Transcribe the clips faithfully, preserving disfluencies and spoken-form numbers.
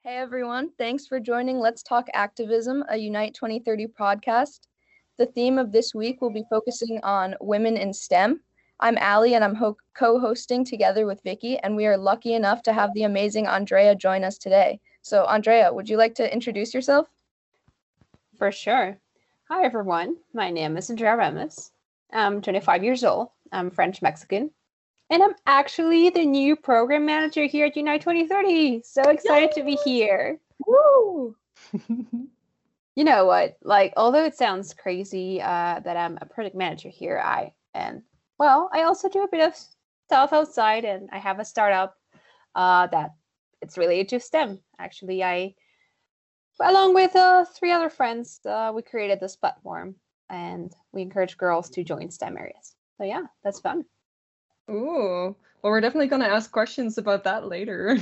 Hey everyone, thanks for joining Let's Talk Activism, a Unite twenty thirty podcast. The theme of this week will be focusing on women in STEM. I'm Allie and I'm ho- co-hosting together with Vicky, and we are lucky enough to have the amazing Andrea join us today. So Andrea, would you like to introduce yourself? For sure. Hi everyone, my name is Andrea Remus. I'm twenty-five years old. I'm French-Mexican. And I'm actually the new program manager here at Unite twenty thirty. So excited Yay! to be here. Woo! You know what? Like, although it sounds crazy uh, that I'm a project manager here, I and well, I also do a bit of stuff outside, and I have a startup uh, that it's related to STEM. Actually, I, along with uh, three other friends, uh, we created this platform, and we encourage girls to join STEM areas. So yeah, that's fun. Ooh, well, we're definitely going to ask questions about that later.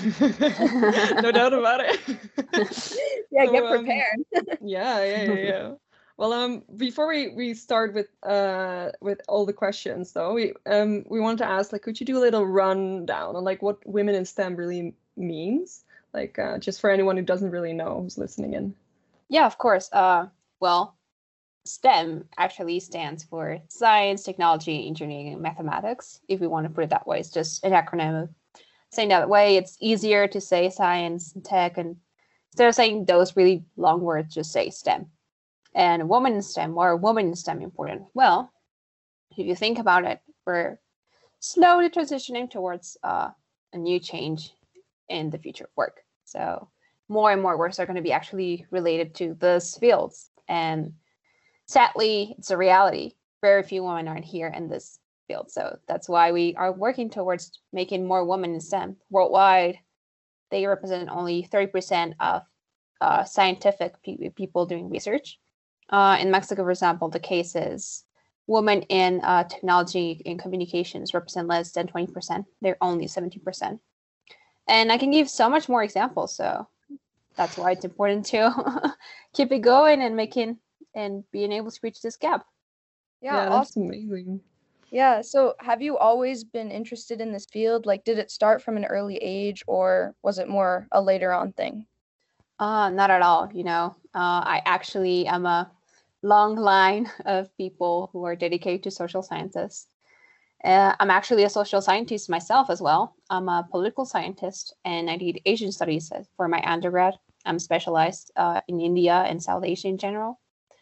No doubt about it. Yeah, so, get prepared. Um, yeah, yeah, yeah, yeah. Well, um, before we, we start with uh with all the questions, though, we um we want to ask, like, could you do a little rundown on like what women in STEM really means, like uh, just for anyone who doesn't really know who's listening in. Yeah, of course. Uh, well. STEM actually stands for Science, Technology, Engineering, and Mathematics. If we want to put it that way, it's just an acronym. Saying that way, it's easier to say science and tech, and instead of saying those really long words, just say STEM. And woman in STEM, why are women in STEM important? Well, if you think about it, we're slowly transitioning towards uh, a new change in the future of work. So more and more works are going to be actually related to those fields. And sadly, it's a reality. Very few women aren't here in this field. So that's why we are working towards making more women in STEM. Worldwide, they represent only thirty percent of uh, scientific pe- people doing research. Uh, in Mexico, for example, the case is women in uh, technology and communications represent less than twenty percent. They're only seventeen percent. And I can give so much more examples. So that's why it's important to keep it going and making and being able to reach this gap. Yeah, yeah, that's awesome. Amazing. Yeah, so have you always been interested in this field? Like, did it start from an early age, or was it more a later on thing? Uh, not at all, you know. Uh, I actually am a long line of people who are dedicated to social sciences. Uh, I'm actually a social scientist myself as well. I'm a political scientist, and I did Asian studies for my undergrad. I'm specialized uh, in India and South Asia in general.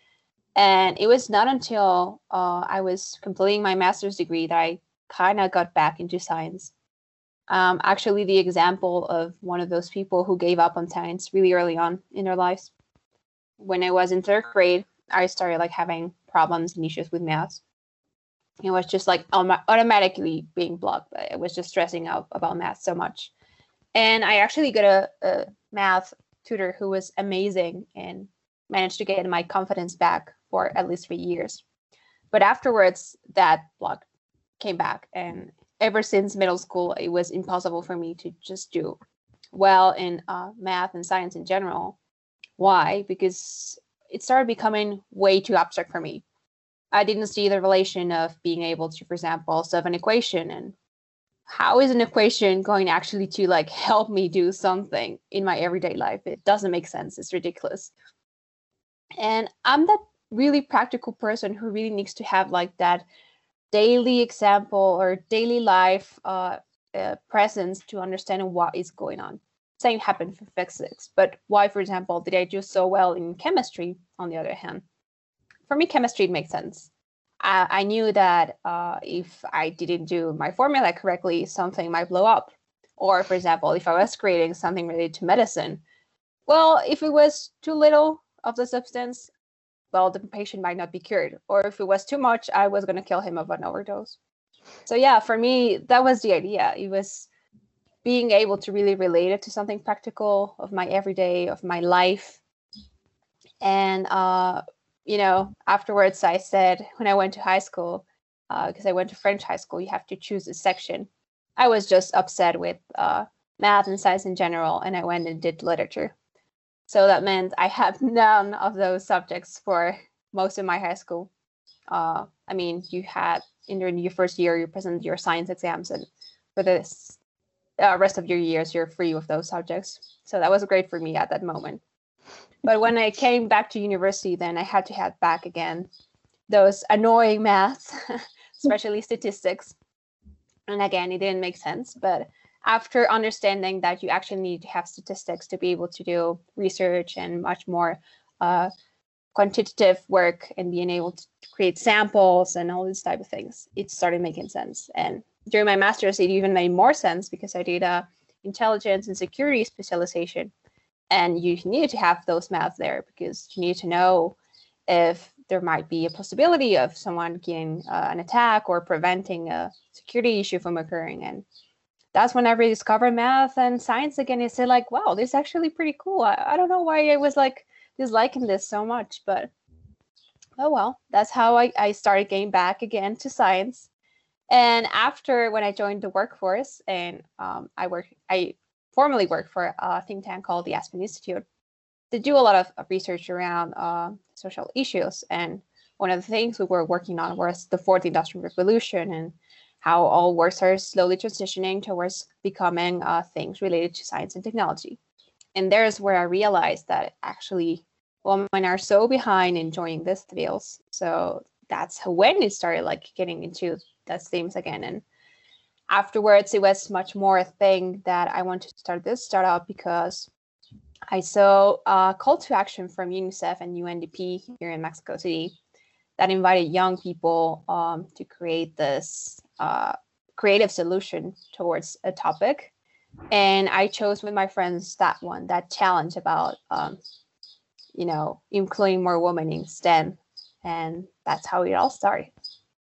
And it was not until uh, I was completing my master's degree that I kind of got back into science. Um, actually, the example of one of those people who gave up on science really early on in their lives. When I was in third grade, I started like having problems and issues with math. It was just like automatically being blocked. I was just stressing out about math so much. And I actually got a, a math tutor who was amazing and managed to get my confidence back for at least three years. But afterwards, that block came back. And ever since middle school, it was impossible for me to just do well in uh, math and science in general. Why? Because it started becoming way too abstract for me. I didn't see the relation of being able to, for example, solve an equation, and how is an equation going actually to like help me do something in my everyday life? It doesn't make sense. It's ridiculous. And I'm that really practical person who really needs to have like that daily example or daily life uh, uh, presence to understand what is going on. Same happened for physics, but why, for example, did I do so well in chemistry? On the other hand, for me, chemistry makes sense. I, I knew that uh, if I didn't do my formula correctly, something might blow up. Or, for example, if I was creating something related to medicine, well, if it was too little of the substance, well, the patient might not be cured. Or if it was too much, I was going to kill him of an overdose. So yeah, for me, that was the idea. It was being able to really relate it to something practical of my everyday, of my life. And, uh, you know, afterwards I said, when I went to high school, because uh, I went to French high school, you have to choose a section. I was just upset with uh, math and science in general, and I went and did literature. So that meant I had none of those subjects for most of my high school. Uh, I mean, you had in your, your first year, you presented your science exams, and for this, uh, rest of your years you're free of those subjects. So that was great for me at that moment. But when I came back to university, then I had to head back again those annoying maths, especially statistics. And again, it didn't make sense. But after understanding that you actually need to have statistics to be able to do research and much more uh, quantitative work and being able to create samples and all these type of things, it started making sense. And during my master's, it even made more sense because I did a intelligence and security specialization. And you need to have those maths there because you need to know if there might be a possibility of someone getting uh, an attack or preventing a security issue from occurring. And that's when I rediscovered math and science again. And said like, wow, this is actually pretty cool. I, I don't know why I was like disliking this so much, but oh well, that's how I, I started getting back again to science. And after when I joined the workforce and um, I worked, I formerly worked for a think tank called the Aspen Institute. They do a lot of research around uh, social issues. And one of the things we were working on was the fourth industrial revolution and how all works are slowly transitioning towards becoming uh, things related to science and technology. And there's where I realized that actually women are so behind in joining these fields. So that's when it started like getting into those themes again. And afterwards, it was much more a thing that I wanted to start this startup because I saw a call to action from UNICEF and U N D P here in Mexico City that invited young people um, to create this uh, creative solution towards a topic. And I chose with my friends that one, that challenge about, um, you know, including more women in STEM. And that's how it all started.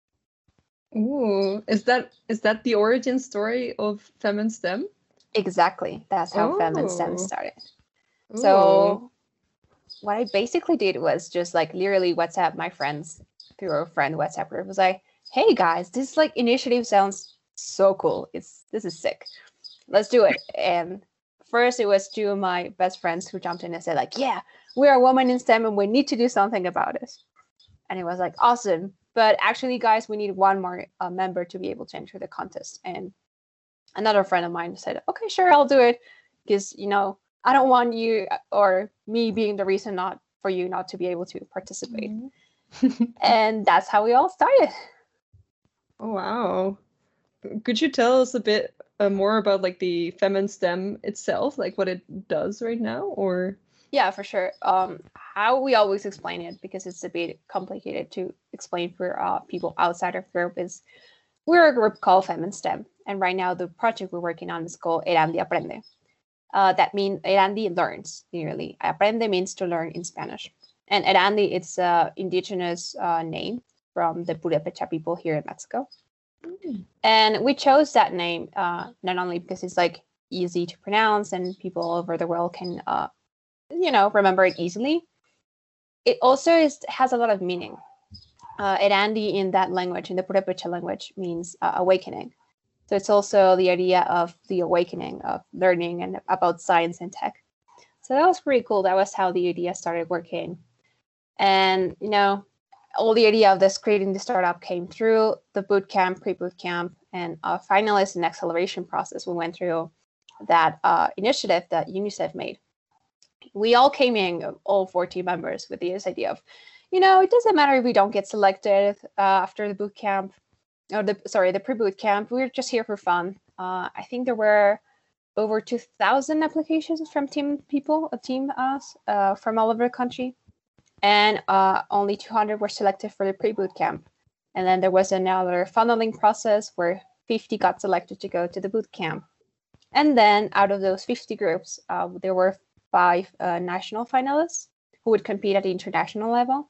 Ooh, is that is that the origin story of FemInSTEM? Exactly. That's how Oh. FemInSTEM started. Ooh. So what I basically did was just like literally WhatsApp my friends through a friend WhatsApp group. Was like, hey guys, this like initiative sounds so cool. It's this is sick. Let's do it. And first it was two of my best friends who jumped in and said like, yeah, we are women in STEM and we need to do something about it. And it was like, awesome. But actually, guys, we need one more uh, member to be able to enter the contest. And another friend of mine said, okay, sure, I'll do it. Because, you know, I don't want you or me being the reason not for you not to be able to participate. Mm-hmm. And that's how we all started. Oh, wow. Could you tell us a bit uh, more about like the FemInSTEM itself, like what it does right now, or? Yeah, for sure. Um, how we always explain it, because it's a bit complicated to explain for uh, people outside of the group, is we're a group called FemInSTEM. And right now the project we're working on is called Erandi Aprende. Uh, that means Erandi learns, literally. Aprende means to learn in Spanish. And Erandi, it's an indigenous uh, name from the Purepecha people here in Mexico. Mm. And we chose that name uh, not only because it's like easy to pronounce and people all over the world can uh, you know, remember it easily. It also is, has a lot of meaning. Uh, Erandi in that language, in the Purepecha language, means uh, awakening. So it's also the idea of the awakening of learning and about science and tech. So that was pretty cool. That was how the idea started working. And, you know, all the idea of this creating the startup came through the boot camp, pre-boot camp, and a finalist and acceleration process. We went through that uh, initiative that UNICEF made. We all came in, all fourteen members, with this idea of, you know, it doesn't matter if we don't get selected uh, after the boot camp, or the sorry, the pre-boot camp. We're just here for fun. Uh, I think there were over two thousand applications from team people, a team us uh, from all over the country, and uh, only two hundred were selected for the pre-boot camp. And then there was another funneling process where fifty got selected to go to the boot camp. And then out of those fifty groups, uh, there were five uh, national finalists who would compete at the international level.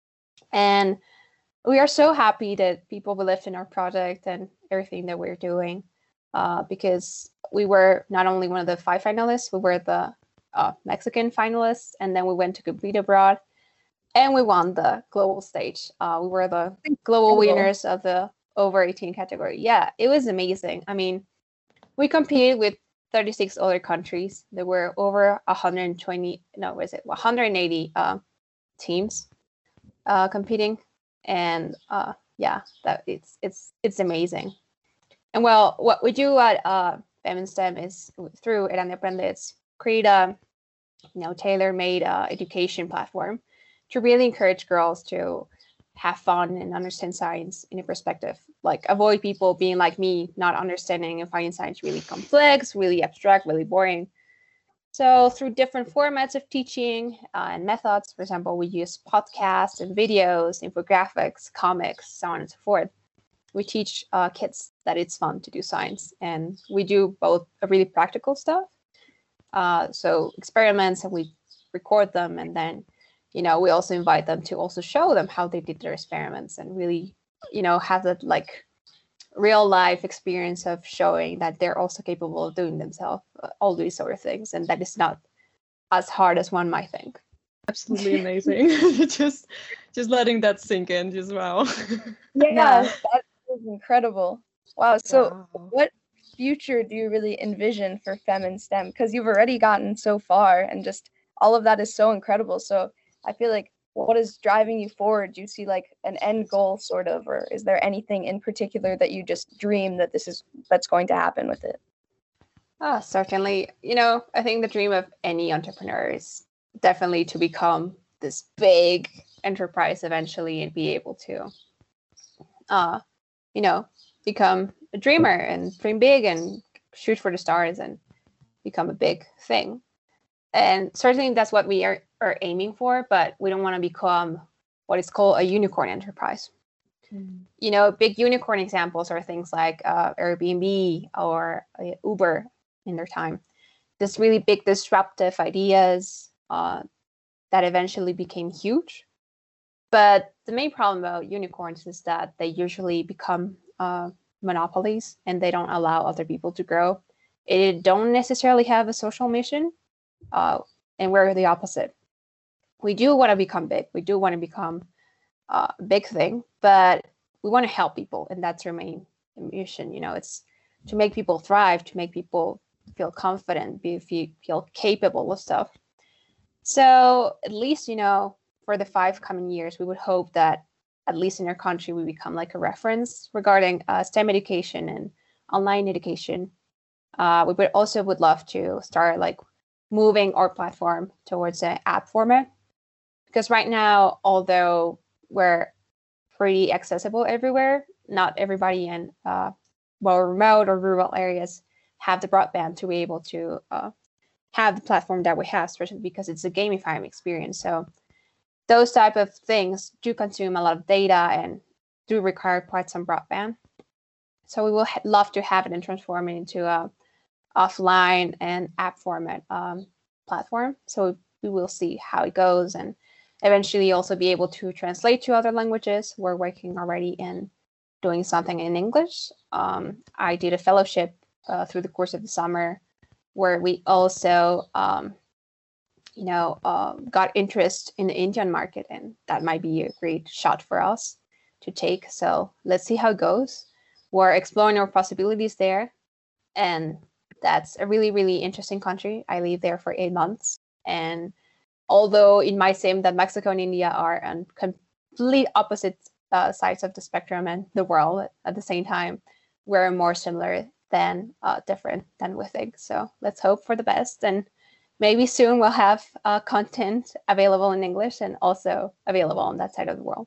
And we are so happy that people believed in our project and everything that we're doing, uh, because we were not only one of the five finalists, we were the uh, Mexican finalists, and then we went to compete abroad, and we won the global stage. Uh, we were the global winners of the over eighteen category. Yeah, it was amazing. I mean, we competed with thirty-six other countries. There were over one hundred twenty, no, what is it, one hundred eighty uh, teams uh, competing, and uh, yeah, that it's it's it's amazing. And well, what we do at uh, FemSTEM is through Eran Aprendes create a you know tailor-made uh, education platform to really encourage girls to have fun and understand science in a perspective, like avoid people being like me, not understanding and finding science really complex, really abstract, really boring. So through different formats of teaching uh, and methods, for example, we use podcasts and videos, infographics, comics, so on and so forth. We teach uh, kids that it's fun to do science, and we do both a really practical stuff, uh, so experiments, and we record them, and then you know we also invite them to also show them how they did their experiments and really you know have that like real life experience of showing that they're also capable of doing themselves uh, all these sort of things, and that it's not as hard as one might think. Absolutely amazing. just just letting that sink in, just wow. Yeah, Yeah. that is incredible. Wow. So Wow. what future do you really envision for Fem and STEM? Because you've already gotten so far and just all of that is so incredible. So I feel like what is driving you forward? Do you see like an end goal sort of, or is there anything in particular that you just dream that this is that's going to happen with it? Ah, certainly. You know, I think the dream of any entrepreneur is definitely to become this big enterprise eventually and be able to, uh, you know, become a dreamer and dream big and shoot for the stars and become a big thing. And certainly that's what we are, are aiming for, but we don't want to become what is called a unicorn enterprise. Mm. You know, big unicorn examples are things like uh, Airbnb or uh, Uber in their time. This really big disruptive ideas uh, that eventually became huge. But the main problem about unicorns is that they usually become uh, monopolies and they don't allow other people to grow. It don't necessarily have a social mission, uh, and we're the opposite. We do want to become big. We do want to become uh, a big thing, but we want to help people, and that's our main mission. You know, it's to make people thrive, to make people feel confident, be feel, feel capable of stuff. So at least you know, for the five coming years, we would hope that at least in our country we become like a reference regarding uh, STEM education and online education. Uh, we would also would love to start like moving our platform towards an app format, because right now, although we're pretty accessible everywhere, not everybody in uh, well remote or rural areas have the broadband to be able to uh, have the platform that we have, especially because it's a gamifying experience. So those type of things do consume a lot of data and do require quite some broadband. So we will ha- love to have it and transform it into a offline and app format um, platform. So we will see how it goes and eventually also be able to translate to other languages. We're working already in doing something in English. Um, I did a fellowship uh, through the course of the summer where we also, um, you know, uh, got interest in the Indian market, and that might be a great shot for us to take. So let's see how it goes. We're exploring our possibilities there, and that's a really, really interesting country. I lived there for eight months. And although it might seem that Mexico and India are on complete opposite uh, sides of the spectrum and the world at the same time, we're more similar than uh, different than we think. So let's hope for the best. And maybe soon we'll have uh, content available in English and also available on that side of the world.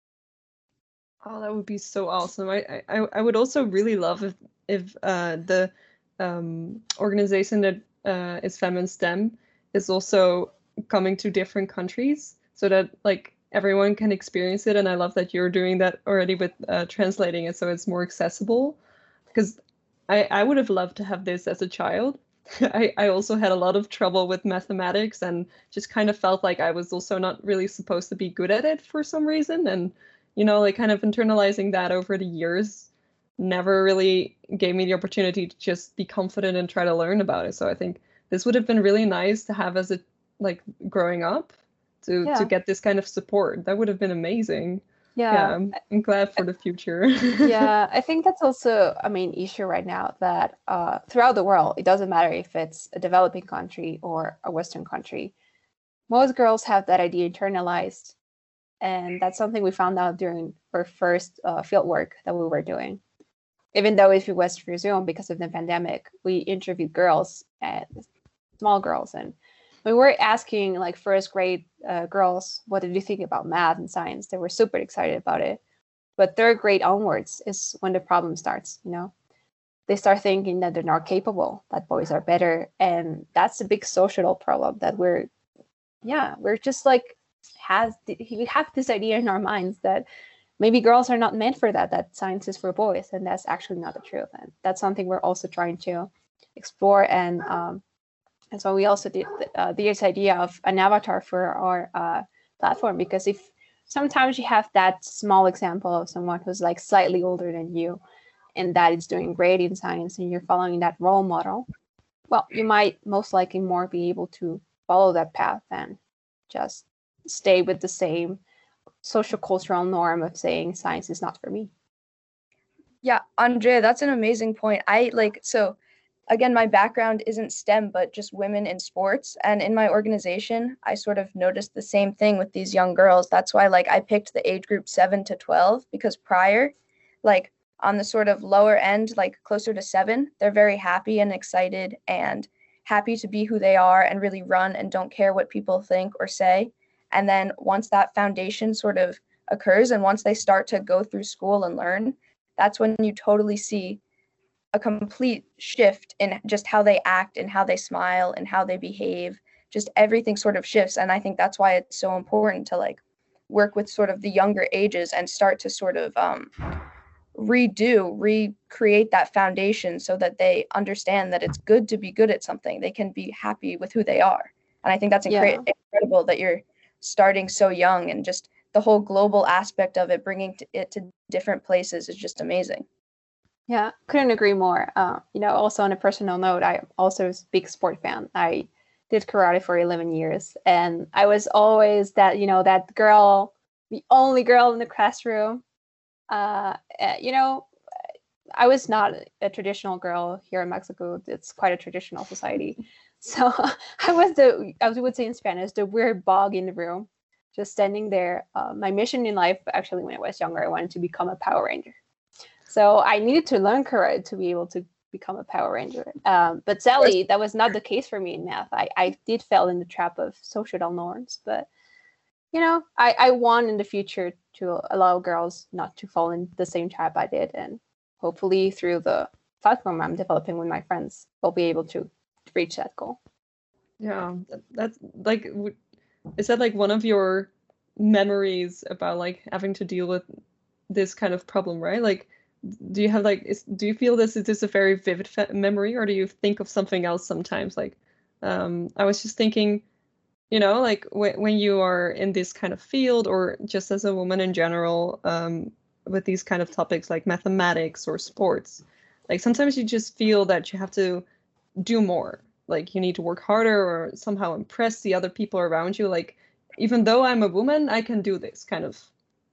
Oh, that would be so awesome. I I, I would also really love if if uh, the um, organization that uh, is Fem and STEM is also coming to different countries so that like everyone can experience it. And I love that you're doing that already with uh, translating it so it's more accessible. Because I I would have loved to have this as a child. I, I also had a lot of trouble with mathematics and just kind of felt like I was also not really supposed to be good at it for some reason. And, you know, like kind of internalizing that over the years never really gave me the opportunity to just be confident and try to learn about it. So I think this would have been really nice to have as a, like growing up to, Yeah. to get this kind of support. That would have been amazing. Yeah, Yeah. I'm, I'm glad for the future. Yeah, I think that's also a main issue right now that uh, throughout the world, it doesn't matter if it's a developing country or a Western country, most girls have that idea internalized. And that's something we found out during our first uh, field work that we were doing. even though if it was through Zoom because of the pandemic, we interviewed girls, uh, small girls, and we were asking like first grade uh, girls, what did you think about math and science? They were super excited about it. But third grade onwards is when the problem starts, you know. They start thinking that they're not capable, that boys are better. And that's a big social problem that we're, yeah, we're just like, has we have this idea in our minds that maybe girls are not meant for that, that science is for boys. And that's actually not the truth. And that's something we're also trying to explore. And um, and so we also did uh, this idea of an avatar for our uh, platform, because if sometimes you have that small example of someone who's like slightly older than you and that is doing great in science and you're following that role model, well, you might most likely more be able to follow that path than just stay with the same social cultural norm of saying science is not for me. Yeah, Andrea, that's an amazing point. I like, so again, my background isn't STEM, but just women in sports. And in my organization, I sort of noticed the same thing with these young girls. That's why like I picked the age group seven to twelve, because prior, like on the sort of lower end, like closer to seven, they're very happy and excited and happy to be who they are and really run and don't care what people think or say. And then once that foundation sort of occurs and once they start to go through school and learn, that's when you totally see a complete shift in just how they act and how they smile and how they behave. Just everything sort of shifts. And I think that's why it's so important to like work with sort of the younger ages and start to sort of um, redo, recreate that foundation so that they understand that it's good to be good at something. They can be happy with who they are. And I think that's incre- Yeah. incredible that you're starting so young, and just the whole global aspect of it, bringing it to different places is just amazing. Yeah, couldn't agree more. Uh, you know, also on a personal note, I also was a big sport fan. I did karate for eleven years, and I was always that, you know, that girl, the only girl in the classroom. Uh, uh, you know, I was not a traditional girl here in Mexico. It's quite a traditional society. So I was the, as we would say in Spanish, the weird bog in the room, just standing there. Uh, my mission in life, actually, when I was younger, I wanted to become a Power Ranger. So I needed to learn karate to be able to become a Power Ranger. Um, but sadly, that was not the case for me in math. I, I did fall in the trap of social norms, but you know, I, I want in the future to allow girls not to fall in the same trap I did. And hopefully through the platform I'm developing with my friends, we'll be able to reach that goal. Yeah, that's like, is that like one of your memories about like having to deal with this kind of problem, right? Like, do you have like, is, do you feel this is this a very vivid fe- memory, or do you think of something else sometimes? Like, um, I was just thinking, you know, like w- when you are in this kind of field, or just as a woman in general, um, with these kind of topics like mathematics or sports, like sometimes you just feel that you have to do more. Like you need to work harder or somehow impress the other people around you. Like, even though I'm a woman, I can do this kind of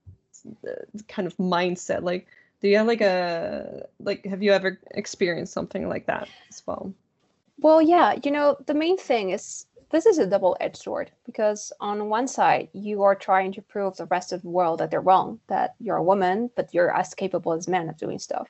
uh, kind of mindset. Like, do you have like a, like, have you ever experienced something like that as well? Well, yeah, you know, the main thing is this is a double-edged sword, because on one side, you are trying to prove the rest of the world that they're wrong, that you're a woman, but you're as capable as men of doing stuff.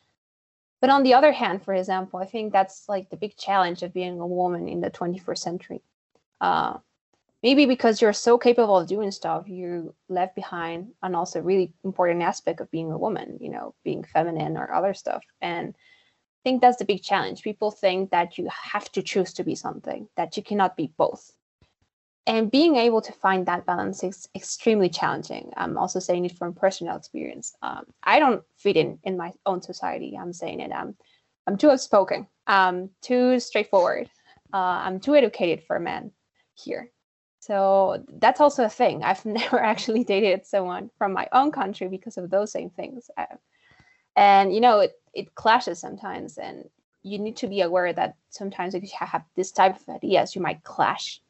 But on the other hand, for example, I think that's like the big challenge of being a woman in the twenty-first century. Uh, maybe because you're so capable of doing stuff, you left behind an also really important aspect of being a woman, you know, being feminine or other stuff. And I think that's the big challenge. People think that you have to choose to be something, that you cannot be both. And being able to find that balance is extremely challenging. I'm also saying it from personal experience. Um, I don't fit in in my own society. I'm saying it. I'm, I'm too outspoken. I'm too straightforward. Uh, I'm too educated for men here. So that's also a thing. I've never actually dated someone from my own country because of those same things. I, and, you know, it, it clashes sometimes. And you need to be aware that sometimes if you have this type of ideas, you might clash.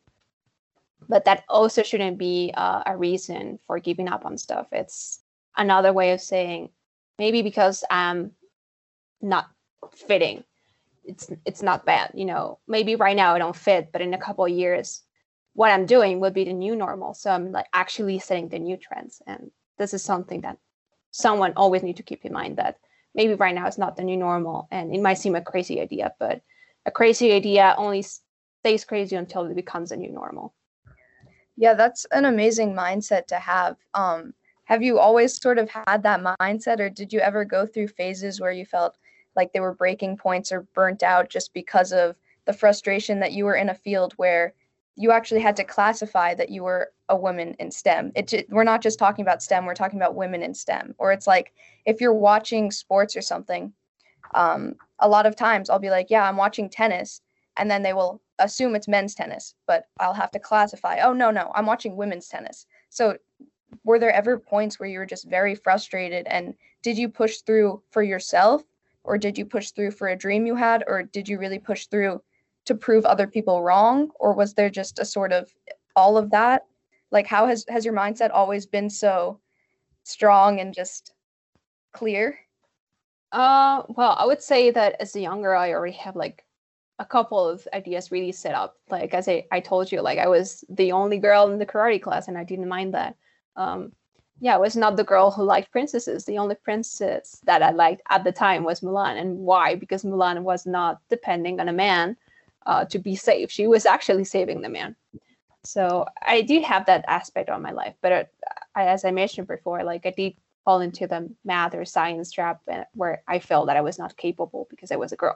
But that also shouldn't be uh, a reason for giving up on stuff. It's another way of saying, maybe because I'm not fitting, it's it's not bad. You know, maybe right now I don't fit, but in a couple of years, what I'm doing will be the new normal. So I'm like actually setting the new trends. And this is something that someone always need to keep in mind, that maybe right now it's not the new normal, and it might seem a crazy idea, but a crazy idea only stays crazy until it becomes a new normal. Yeah, that's an amazing mindset to have. Um, have you always sort of had that mindset, or did you ever go through phases where you felt like they were breaking points or burnt out just because of the frustration that you were in a field where you actually had to classify that you were a woman in STEM? It, we're not just talking about STEM, we're talking about women in STEM. Or it's like if you're watching sports or something, um, a lot of times I'll be like, yeah, I'm watching tennis. And then they will assume it's men's tennis, but I'll have to classify, oh, no, no, I'm watching women's tennis. So were there ever points where you were just very frustrated, and did you push through for yourself, or did you push through for a dream you had, or did you really push through to prove other people wrong, or was there just a sort of all of that? Like, how has, has your mindset always been so strong and just clear? Uh, well, I would say that as a young girl, I already have like a couple of ideas really set up. Like as I, I told you, like I was the only girl in the karate class, and I didn't mind that. Um, yeah, I was not the girl who liked princesses. The only princess that I liked at the time was Mulan. And why? Because Mulan was not depending on a man uh, to be safe. She was actually saving the man. So I did have that aspect of my life. But uh, as I mentioned before, like I did fall into the math or science trap where I felt that I was not capable because I was a girl.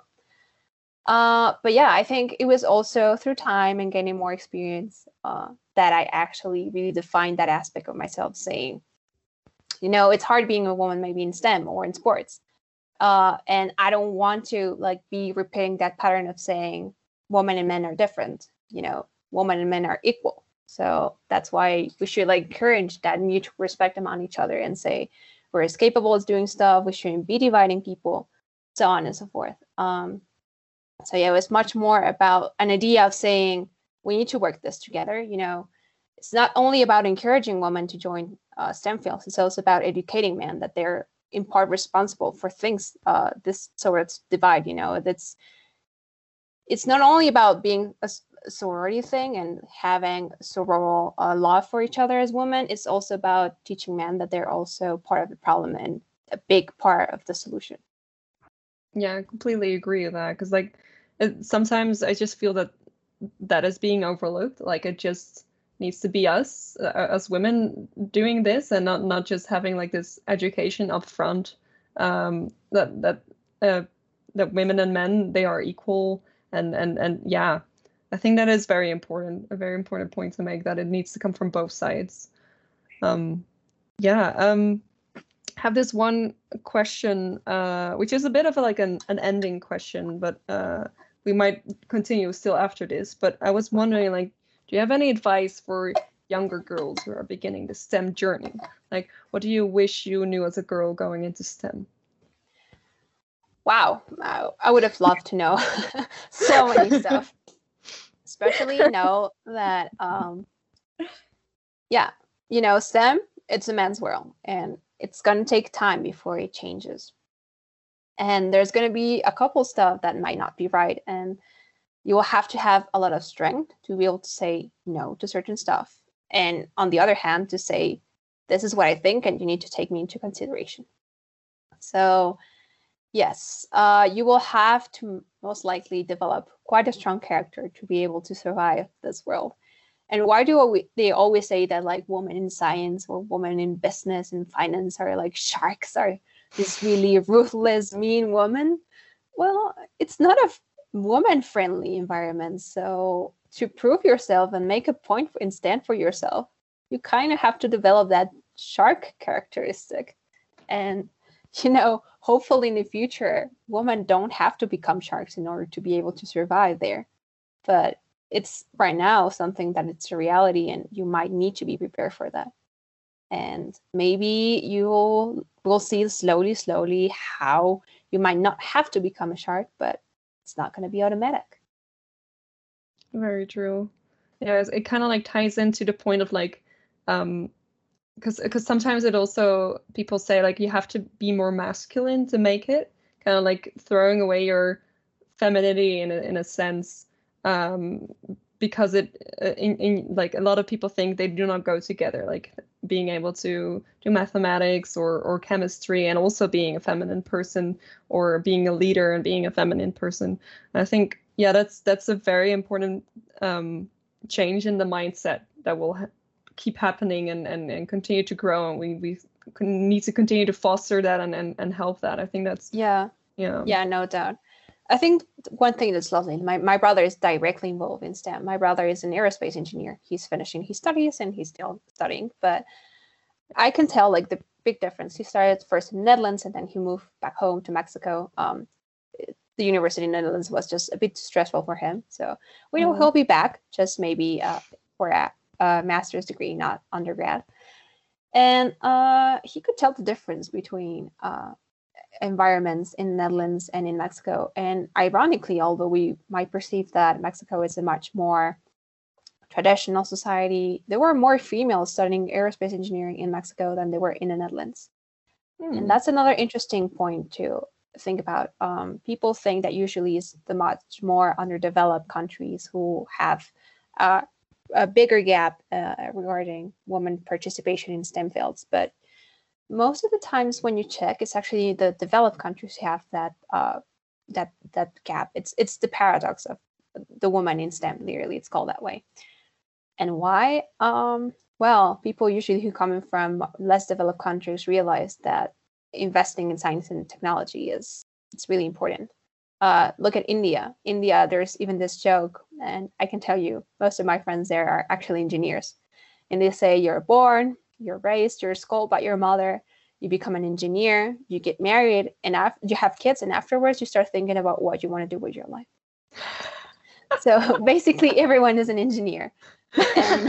Uh, but yeah, I think it was also through time and gaining more experience uh, that I actually really defined that aspect of myself, saying, you know, it's hard being a woman maybe in STEM or in sports. Uh, and I don't want to like be repeating that pattern of saying women and men are different, you know, women and men are equal. So that's why we should like encourage that mutual respect among each other and say we're as capable as doing stuff. We shouldn't be dividing people, so on and so forth. Um, so yeah, it was much more about an idea of saying we need to work this together. You know, it's not only about encouraging women to join uh, STEM fields. It's also about educating men that they're in part responsible for things. Uh, this sort of divide, you know, that's it's not only about being a sorority thing and having sororal uh, love for each other as women. It's also about teaching men that they're also part of the problem and a big part of the solution. Yeah, I completely agree with that, because like it, sometimes I just feel that that is being overlooked. Like it just needs to be us uh, as women doing this, and not not just having like this education up front um, that that uh, that women and men, they are equal, and and and yeah, I think that is very important, a very important point to make, that it needs to come from both sides. Um, yeah. Um, have this one question, uh, which is a bit of a, like an, an ending question, but uh, we might continue still after this. But I was wondering, like, do you have any advice for younger girls who are beginning the STEM journey? Like, what do you wish you knew as a girl going into STEM? Wow, I would have loved to know so many stuff. Especially know that, um, yeah, you know, STEM, it's a man's world, and it's going to take time before it changes. And there's going to be a couple stuff that might not be right. And you will have to have a lot of strength to be able to say no to certain stuff. And on the other hand, to say, this is what I think, and you need to take me into consideration. So yes, uh, you will have to most likely develop quite a strong character to be able to survive this world. And why do they always say that like women in science or women in business and finance are like sharks, are this really ruthless, mean woman? Well, it's not a woman-friendly environment. So to prove yourself and make a point and stand for yourself, you kind of have to develop that shark characteristic. And, you know, hopefully in the future, women don't have to become sharks in order to be able to survive there. But it's right now something that it's a reality, and you might need to be prepared for that. And maybe you will will see slowly, slowly how you might not have to become a shark, but it's not going to be automatic. Very true. Yeah, it kind of like ties into the point of like, um, because because sometimes it also, people say like you have to be more masculine to make it, kind of like throwing away your femininity in a, in a sense. Um, because it in, in like a lot of people think they do not go together, like being able to do mathematics or or chemistry, and also being a feminine person, or being a leader and being a feminine person. I think, yeah, that's that's a very important um, change in the mindset that will ha- keep happening and, and and continue to grow, and we we need to continue to foster that and and, and help that. I think that's Yeah. yeah Yeah, no doubt. I think one thing that's lovely, my, my brother is directly involved in STEM. My brother is an aerospace engineer. He's finishing his studies and he's still studying, but I can tell like the big difference. He started first in the Netherlands and then he moved back home to Mexico. Um, the university in the Netherlands was just a bit stressful for him. So we know Mhm. he'll be back, just maybe uh, for a, a master's degree, not undergrad. And uh, he could tell the difference between uh, environments in the Netherlands and in Mexico. And ironically, although we might perceive that Mexico is a much more traditional society, there were more females studying aerospace engineering in Mexico than there were in the Netherlands. Hmm. And that's another interesting point to think about. Um, people think that usually it's the much more underdeveloped countries who have uh, a bigger gap uh, regarding women participation in STEM fields, but most of the times when you check, it's actually the developed countries who have that uh, that that gap. It's it's the paradox of the woman in STEM. Literally, it's called that way. And why? Um, well, people usually who come from less developed countries realize that investing in science and technology is it's really important. Uh, look at India. India, there's even this joke, and I can tell you, most of my friends there are actually engineers, and they say you're born, you're raised, you're schooled by your mother, you become an engineer, you get married, and af- you have kids, and afterwards you start thinking about what you want to do with your life. So basically, everyone is an engineer. and,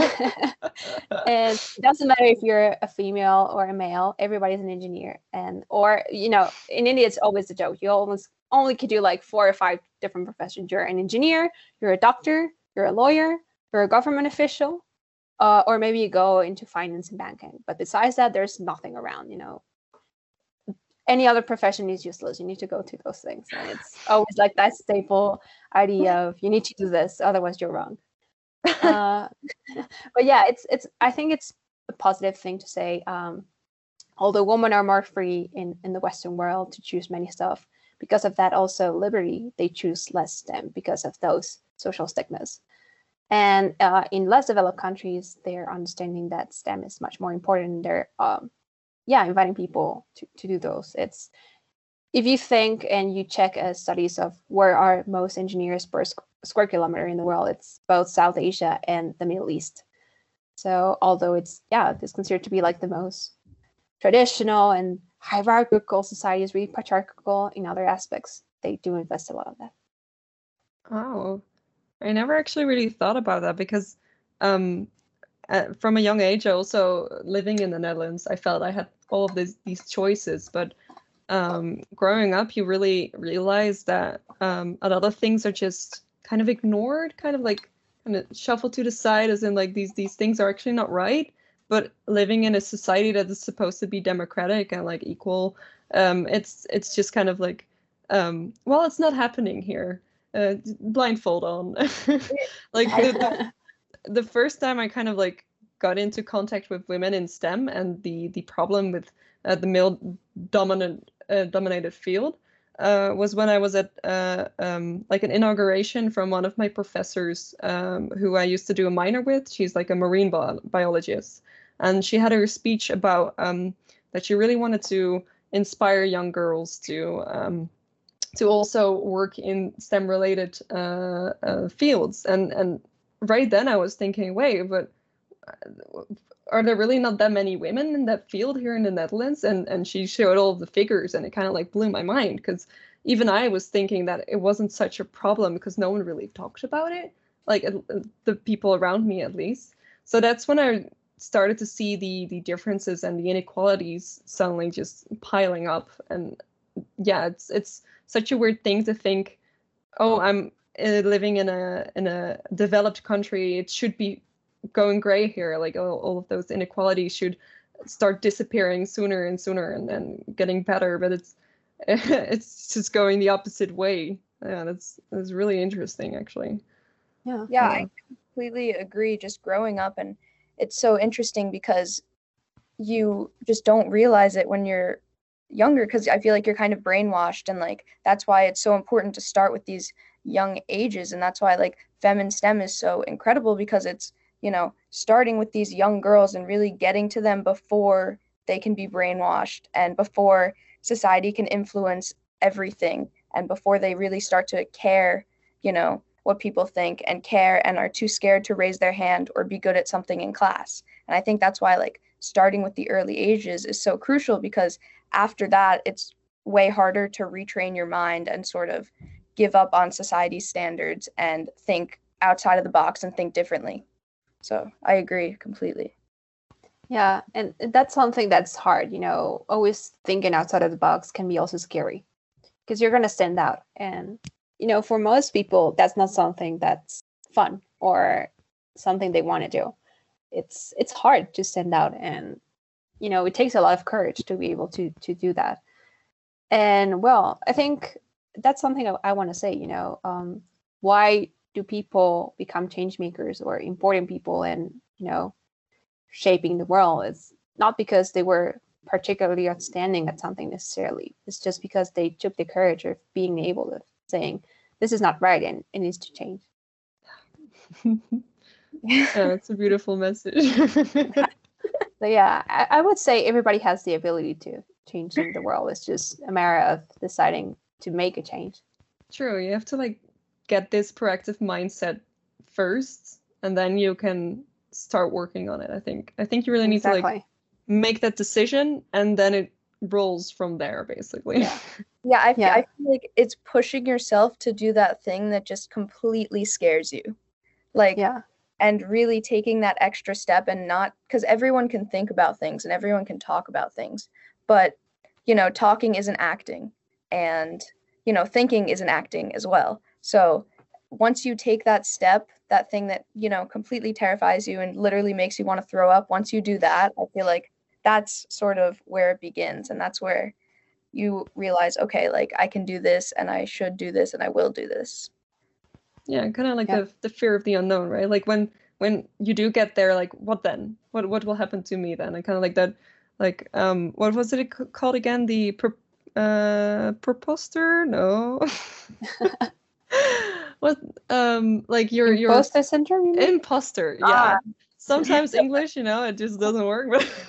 and it doesn't matter if you're a female or a male, everybody's an engineer. And or you know, in India it's always a joke. You almost only could do like four or five different professions. You're an engineer, you're a doctor, you're a lawyer, you're a government official, uh, or maybe you go into finance and banking. But besides that, there's nothing around. You know, any other profession is useless. You need to go to those things, and it's always like that staple idea of you need to do this, otherwise you're wrong. uh, but yeah, it's it's. I think it's a positive thing to say. Um, although women are more free in in the Western world to choose many stuff, because of that, also liberty, they choose less STEM because of those social stigmas. And uh, in less developed countries, they're understanding that STEM is much more important. They're um, yeah, inviting people to to do those. It's if you think and you check uh, studies of where are most engineers per squ- square kilometer in the world, it's both South Asia and the Middle East. So although it's, yeah, it's considered to be like the most traditional and hierarchical society, is really patriarchal in other aspects, they do invest a lot of that. Oh, I never actually really thought about that because um, uh, from a young age, I also living in the Netherlands, I felt I had all of these these choices, but um, growing up, you really realize that um, a lot of things are just kind of ignored, kind of like kind of shuffled to the side, as in like these these things are actually not right. But living in a society that is supposed to be democratic and like equal, um, it's it's just kind of like, um, well, it's not happening here. Uh, blindfold on. Like the, the the first time I kind of like got into contact with women in STEM and the the problem with uh, the male dominant uh, dominated field uh, was when I was at uh, um, like an inauguration from one of my professors um, who I used to do a minor with. She's like a marine bio- biologist, and she had her speech about um, that she really wanted to inspire young girls to um, to also work in STEM related uh, uh, fields. And and right then I was thinking, wait, but are there really not that many women in that field here in the Netherlands? And and she showed all of the figures, and it kind of like blew my mind, because even I was thinking that it wasn't such a problem because no one really talked about it, like uh, the people around me at least. So that's when I started to see the the differences and the inequalities suddenly just piling up. And yeah, it's it's such a weird thing to think, oh, I'm uh, living in a in a developed country, it should be going gray here, like all, all of those inequalities should start disappearing sooner and sooner and then getting better, but it's it's just going the opposite way. Yeah, that's that's really interesting, actually. Yeah. Yeah, Yeah. I completely agree. Just growing up, and it's so interesting because you just don't realize it when you're younger, because I feel like you're kind of brainwashed, and like that's why it's so important to start with these young ages, and that's why like Fem and STEM is so incredible, because it's, you know, starting with these young girls and really getting to them before they can be brainwashed and before society can influence everything and before they really start to care, you know, what people think and care and are too scared to raise their hand or be good at something in class. And I think that's why like starting with the early ages is so crucial, because after that it's way harder to retrain your mind and sort of give up on society's standards and think outside of the box and think differently. So I agree completely. Yeah, and that's something that's hard, you know, always thinking outside of the box can be also scary because you're going to stand out. And, you know, for most people, that's not something that's fun or something they want to do. It's it's hard to stand out, and, you know, it takes a lot of courage to be able to to do that. And, well, I think that's something I, I want to say, you know, um, why do people become change makers or important people and, you know, shaping the world? It's not because they were particularly outstanding at something necessarily. It's just because they took the courage of being able to saying, this is not right and it needs to change. Yeah, it's a beautiful message. So yeah, I, I would say everybody has the ability to change the world. It's just a matter of deciding to make a change. True, you have to like get this proactive mindset first, and then you can start working on it. I think. I think you really need Exactly. to like make that decision, and then it rolls from there, basically. Yeah. Yeah, I, f- Yeah. I feel like it's pushing yourself to do that thing that just completely scares you. Like, Yeah. and really taking that extra step, and not, because everyone can think about things and everyone can talk about things, but, you know, talking isn't acting, and, you know, thinking isn't acting as well. So once you take that step, that thing that, you know, completely terrifies you and literally makes you want to throw up, once you do that, I feel like that's sort of where it begins. And that's where you realize, okay, like I can do this and I should do this and I will do this. Yeah, kind of like Yeah. the the fear of the unknown, right? Like when when you do get there, like what then? What what will happen to me then? And kind of like that, like um, what was it c- called again? The per, uh, proposter? No. What um, like your your Imposter syndrome, you mean? imposter? Yeah. Ah. Sometimes English, you know, it just doesn't work.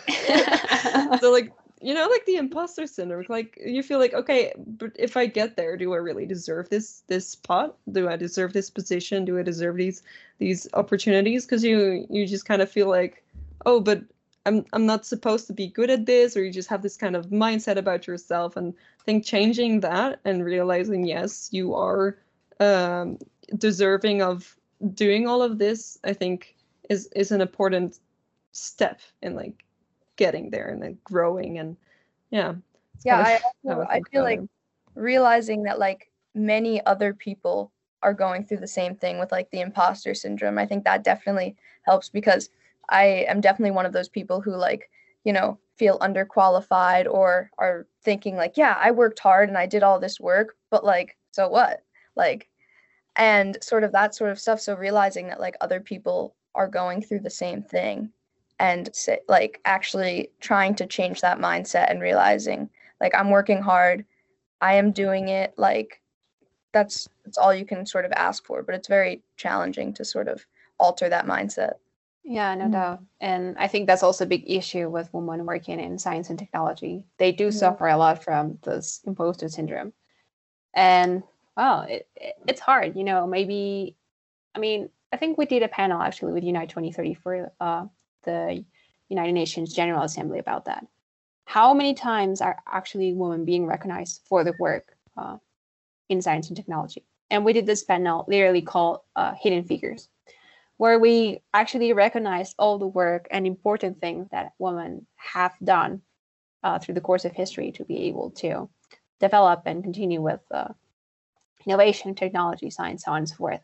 But so like you know, like the imposter syndrome, like you feel like, okay, but if I get there, do I really deserve this this spot? Do I deserve this position? Do I deserve these these opportunities? Because you you just kind of feel like, oh, but I'm I'm not supposed to be good at this, or you just have this kind of mindset about yourself. And I think changing that and realizing, yes, you are um, deserving of doing all of this, I think is is an important step in like getting there and like growing. And yeah, it's Yeah, kind I of also, how I I think feel about like it. realizing that like many other people are going through the same thing with like the imposter syndrome. I think that definitely helps, because I am definitely one of those people who like, you know, feel underqualified or are thinking like, yeah, I worked hard and I did all this work, but like, so what? Like, and sort of that sort of stuff. So realizing that like other people are going through the same thing, and say, like actually trying to change that mindset and realizing like I'm working hard, I am doing it, like that's that's all you can sort of ask for, but it's very challenging to sort of alter that mindset. Yeah, no Mm. doubt. And I think that's also a big issue with women working in science and technology. They do Mhm. suffer a lot from this imposter syndrome. And well, it, it, it's hard, you know, maybe, I mean, I think we did a panel actually with Unite twenty thirty for uh, the United Nations General Assembly about that. How many times are actually women being recognized for their work uh, in science and technology? And we did this panel literally called uh, Hidden Figures, where we actually recognized all the work and important things that women have done uh, through the course of history to be able to develop and continue with uh, innovation, technology, science, so on and so forth.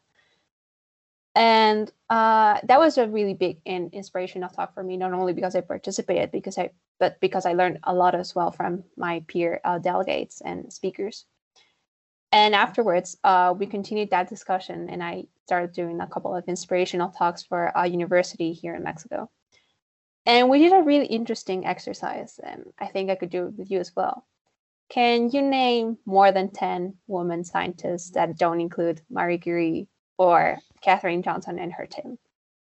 And uh, that was a really big and inspirational talk for me, not only because I participated, because I, but because I learned a lot as well from my peer uh, delegates and speakers. And afterwards, uh, we continued that discussion, and I started doing a couple of inspirational talks for a university here in Mexico. And we did a really interesting exercise, and I think I could do it with you as well. Can you name more than ten women scientists that don't include Marie Curie or Katherine Johnson and her team?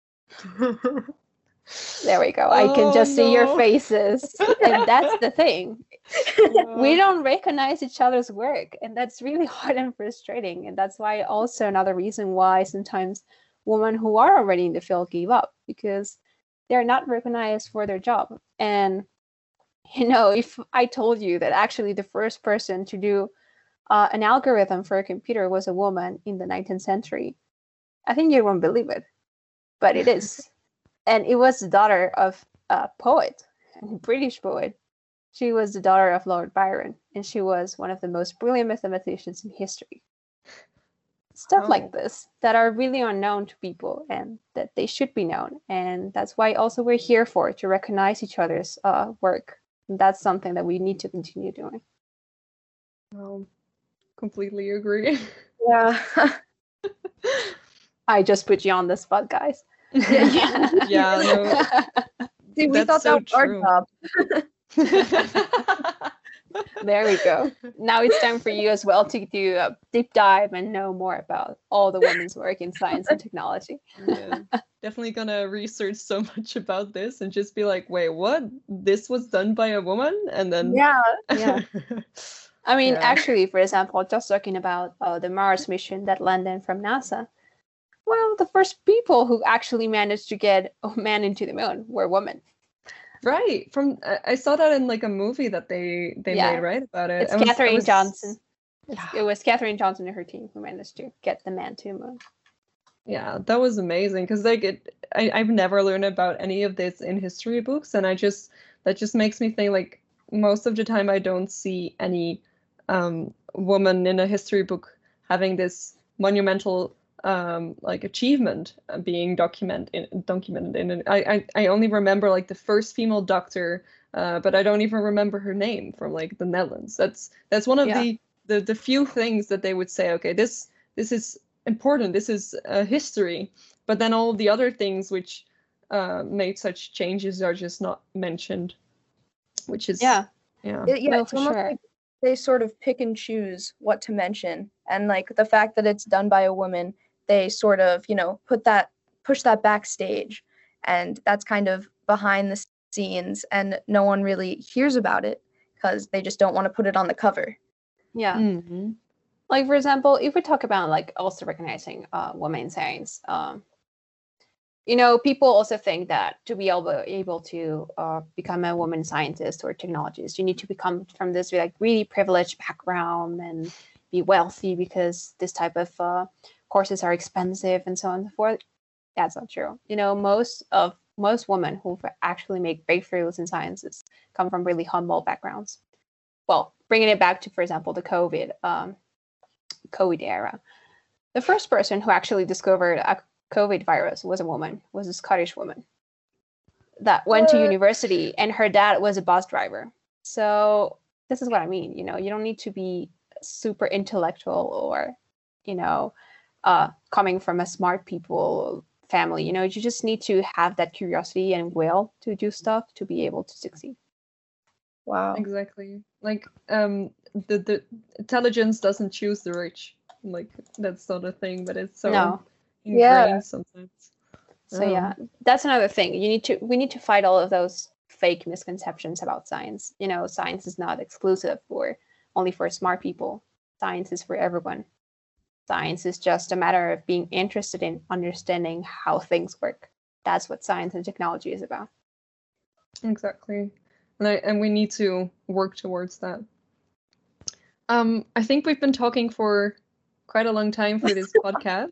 There we go. I can Oh, just see your no. faces. And that's the thing. We Uh, don't recognize each other's work, and that's really hard and frustrating. And that's why also another reason why sometimes women who are already in the field give up, because they're not recognized for their job. And you know, if I told you that actually the first person to do uh, an algorithm for a computer was a woman in the nineteenth century, I think you won't believe it, but it is. And it was the daughter of a poet, a British poet. She was the daughter of Lord Byron, and she was one of the most brilliant mathematicians in history. Stuff Oh. like this that are really unknown to people and that they should be known. And that's why also we're here for, to recognize each other's uh, work. And that's something that we need to continue doing. Well, completely agree. Yeah. I just put you on the spot, guys. Yeah, yeah. Yeah, no, See, we That's thought so that was our true. job. There we go. Now it's time for you as well to do a deep dive and know more about all the women's work in science and technology. Yeah, definitely gonna research so much about this and just be like, wait, what? This was done by a woman? And then Yeah. Yeah. I mean, Yeah. actually, for example, just talking about uh, the Mars mission that landed from NASA. Well, the first people who actually managed to get a man into the moon were women. Right. From I I saw that in like a movie that they they Yeah. made, right, about it. It's I was- I Katherine was- Johnson. It's, Yeah. It was Katherine Johnson and her team who managed to get the man to the moon. Yeah, that was amazing because like it I, I've never learned about any of this in history books, and I just that just makes me think like most of the time I don't see any um woman in a history book having this monumental um like achievement uh, being document in, documented in it. I, I I only remember like the first female doctor, uh, but I don't even remember her name from like the Netherlands. That's that's one of Yeah. the, the the few things that they would say, okay, this this is important, this is uh, history, but then all the other things which uh, made such changes are just not mentioned, which is Yeah. yeah It- yeah, No, it's for almost sure. like they sort of pick and choose what to mention. And like the fact that it's done by a woman, they sort of, you know, put that push that backstage. And that's kind of behind the scenes and no one really hears about it because they just don't want to put it on the cover. Yeah. Mhm. Like, for example, if we talk about like also recognizing uh, women in science, um, you know, people also think that to be able, able to uh, become a woman scientist or technologist, you need to become from this like really privileged background and be wealthy because this type of uh, courses are expensive and so on and so forth. That's not true. You know, most of most women who actually make breakthroughs in sciences come from really humble backgrounds. Well, bringing it back to, for example, the COVID um, COVID era, the first person who actually discovered a COVID virus was a woman, was a Scottish woman that went to What? university, and her dad was a bus driver. So this is what I mean. You know, you don't need to be super intellectual or, you know, uh, coming from a smart people family. You know, you just need to have that curiosity and will to do stuff to be able to succeed. Wow. Exactly. Like um the the intelligence doesn't choose the rich. Like that's not a thing, but it's so No. ingrained Yeah. sometimes. So yeah, Um, that's another thing. You need to we need to fight all of those fake misconceptions about science. You know, science is not exclusive for only for smart people. Science is for everyone. Science is just a matter of being interested in understanding how things work. That's what science and technology is about. Exactly. And I and we need to work towards that. Um, I think we've been talking for quite a long time for this podcast.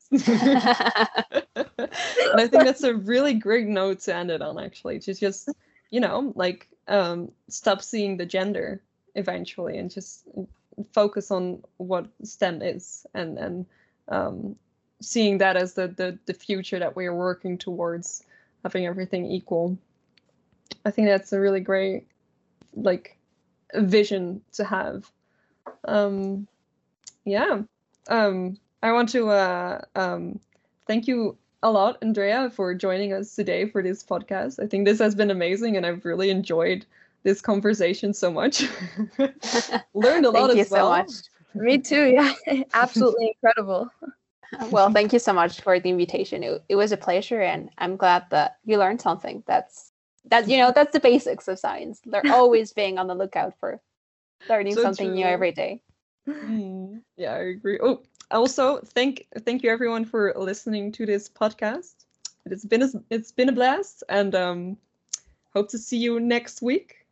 And I think that's a really great note to end it on, actually. To just, you know, like um stop seeing the gender eventually and just focus on what STEM is and and um seeing that as the the, the future that we are working towards, having everything equal. I think that's a really great like vision to have. Um, yeah. Um, I want to uh, um, thank you a lot, Andrea, for joining us today for this podcast. I think this has been amazing, and I've really enjoyed this conversation so much. Learned a lot Thank you as well. so much. Me too. Yeah, absolutely incredible. Well, thank you so much for the invitation. It, it was a pleasure, and I'm glad that you learned something. That's that you know that's the basics of science. They're always being on the lookout for learning So something new true. every day. Mm, yeah, I agree. Oh, also thank thank you everyone for listening to this podcast. It's been a, it's been a blast, and um, hope to see you next week.